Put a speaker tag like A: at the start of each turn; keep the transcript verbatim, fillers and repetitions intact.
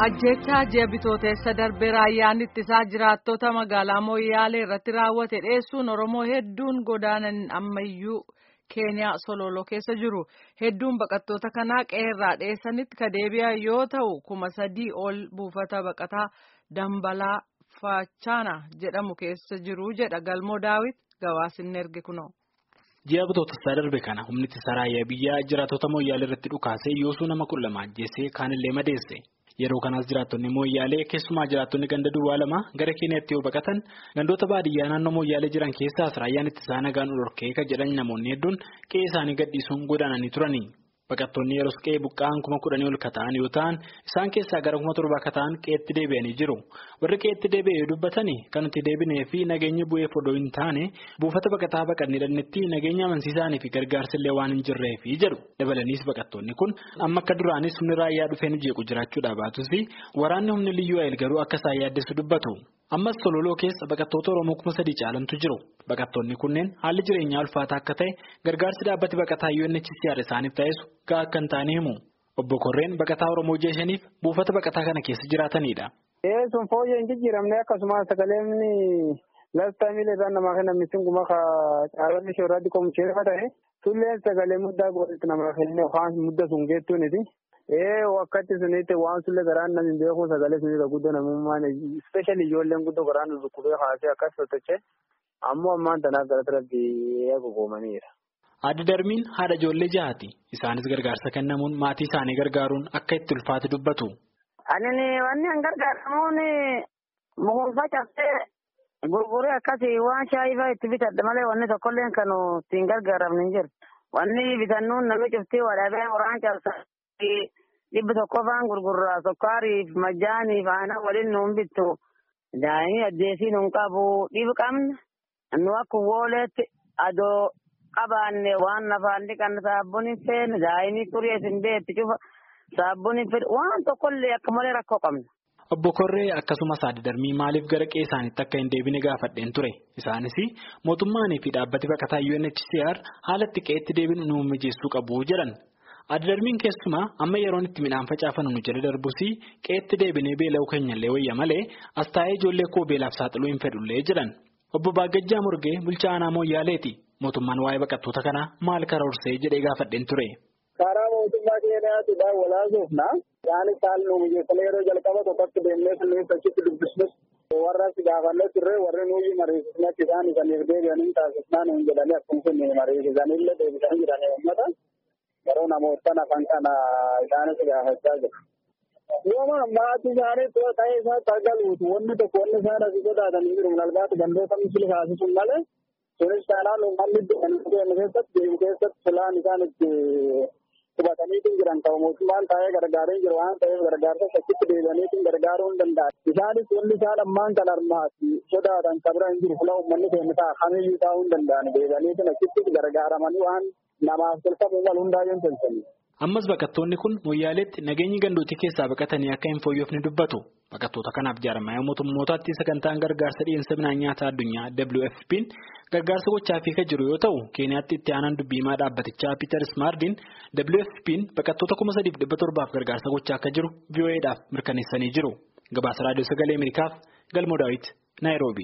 A: Ajjechaa ji'a bitooteessa darbee raayyaan ittisaa jiraattota magaalaa Mooyyaalee irratti raawwate dheessuun Oromoo hedduun godaanan ammayyuu Keeniyaa Sololoo keessa jiru. Hedduun baqattoota kanaa qeerraa dheessanitti ka deebi'an yoo ta'u kuma sadii ol buufata baqataa Dambalaa Faachana jedhamu keessa jiru jedha Galmoo Daawit gabaasinni erge kunoo.
B: Ji'a bitooteessa darbe kana humni ittisa raayyaa biyyaa jiraattota Mooyyaalee irratti dhukaasee yoosuu nama kudha lama ajjeesee kaanillee madeesse. Yeroo kanas jiraattonni Mooyyaalee keessumaa jiraattonni ganda duwwaa lama gara Keeniyaatti yoo baqatan gandoota baadiyyaa naannoo Mooyyaalee jiran keessaas raayyaan ittisaa nagaan dhorkee kan jedhan namoonni hedduun qe'ee isaanii gadhiisuun godaananii turani. Baqattoonni yeroo qe'ee buqqa'an kuma kudhanii ol kata'an yoo ta'an isaan keessaa gara kuma torba kata'an qe'eetti deebi'anii jiru. Warri qe'eetti deebi'ee dubbatanii kan nuti deebinee fi nageenya bu'eef odoo hin taane buufata baqataa baqannee dhannetti nageenya amansiisaanii fi gargaarsillee waan hin jirreefi jedhu. Dabalaniis baqattoonni kun amma akka duraanis humni raayyaa dhufee nu jeequ jiraachuudhaa baatus waraanni humni liyyuu ayil garuu akka isaan yaaddeessu dubbatu. Ammas Sololoo keessa baqattoota Oromoo kuma sadii caalantu jiru. Baqattoonni kunneen haalli jireenyaa ulfaataa akka ta'e gargaarsi dhaabbati baqataa U N H C R isaaniif taasisu gahaa akka hin taane himu. Obbo Korreen baqataa Oromoo jeeshaniif buufata baqataa kana keessa jiraatanidha.
C: Ee sun fooyyee hin jijjiiramne akkasumas sagaleen laftaa miilee namaa kan namni sun guma caalonni shorraatti qomucheera ta'e tulleen sagalee muddaa godhatti namaa kennee waan mudda sun geettuuniti. Ee wakkatti sunitti waan sulle garaan namni beeku sagalee sunii guddoo namummaan ispeeshali ijoolleen guddoo garaan dhukkubee haasee akkas sochochee ammoo ammaan tanaaf gara tarabbii eegugoomaniira.
B: Adda darbiin haadha ijoollee jahaati. Isaanis gargaarsa kennamuun maatii isaanii gargaaruun akka itti ulfaate dubbatu.
D: Ani wanni an gargaaramuun mukuufa cabsee gurguree akkasii waan shaayii itti bitadha malee wanni tokkollee kan ittiin gargaaramne hin jiru. Wanni bitannuun namni cuftii wadaabee qoraan cabsa. Dhibba tokko faan gurgurraa sukkaariif majaaniif aanaa waliin nuun bittu daa'imni addeesii nuun qabu dhibu qabna nu akka wooleetti adoo qabaanne waan nafaan dhiqan saabbuun hin feene daa'imni xurii isin beetti cufa saabbuun hin fedhu waan tokkollee akka malee rakkoo qabna.
B: Obbo Korree akkasumas adda darbii maaliif gara qe'ee isaaniitti akka hin deebine gaafadheen ture. Isaanis mootummaanii fi dhaabbati baqataa U N H C R haala itti qe'eetti deebinu nu mijeessuu qabu jedhan. Adda darbiin keessumaa amma yeroon itti midhaan facaafannu nu jala darbusii qe'eetti deebinee beela'uu keenyallee wayya malee as taa'ee ijoollee koo beelaaf saaxiluu hin fedhullee jedhan. Obbo Baagajjaa Murgee bulchaa aanaa Mooyyaaleeti. Mootummaan waa'ee baqattoota kanaa maal karoorsee jedhee gaafadheen ture.
C: Karaa mootummaa keenyaatti daawwalaasuufna isaanis haala nu mijeessanii yeroo jalqaba tokkotti deemnee sunniin achitti dubbisnus warra si gaafannee turre warri nuyi mariisisne akka isaan isaniif deebi'anii taasisnaa nuun jedhanii akkuma sun mariisisanillee deebisanii jiranii uummata. Yeroo namoota afaan kana isaanis gaafachaa jiru. Yooma maatii isaanii ta'ee isaa tagaluutu wanni tokko wanni isaan asii sodaatanii jiru albaatu gandoota misili kaasisuun malee sunis taanaan uummanni deemu keessatti deemu keessatti filaan isaan itti qubataniitiin jiran qaba mootummaan taa'ee gargaaree jiru waan ta'eef gargaarsa shakitti deebi'aniitiin gargaaruu hin danda'a. Isaanis wanni isaan ammaan kan armaati sodaatan kabira hin jiru fila uummanni keenya ta'a kamiyyuu taa'uu hin danda'an deebi'aniitiin achitti gargaaramanii waan namaaf tolfamu wal hundaayyuu hin tolfamne.
B: Ammas baqattoonni kun Mooyyaaleetti nageenyi gandootii keessaa baqatanii akka hin fooyyofne dubbatu. Baqattoota kanaaf jaarmaya mootummootaatti sagantaan gargaarsa dhiyeessa midhaan nyaataa addunyaa W F P'n gargaarsa gochaafii kan jiru yoo ta'u Keeniyaatti itti aanaan dubbiimaa dhaabbatichaa Peter Smardiin W F P'n baqattoota kuma sadiif dhibba torbaaf gargaarsa gochaa akka jiru V O E'dhaaf mirkaneessanii jiru. Gabaasa raadiyoo sagalee Ameerikaaf Galmoo Daawit Naayiroobii.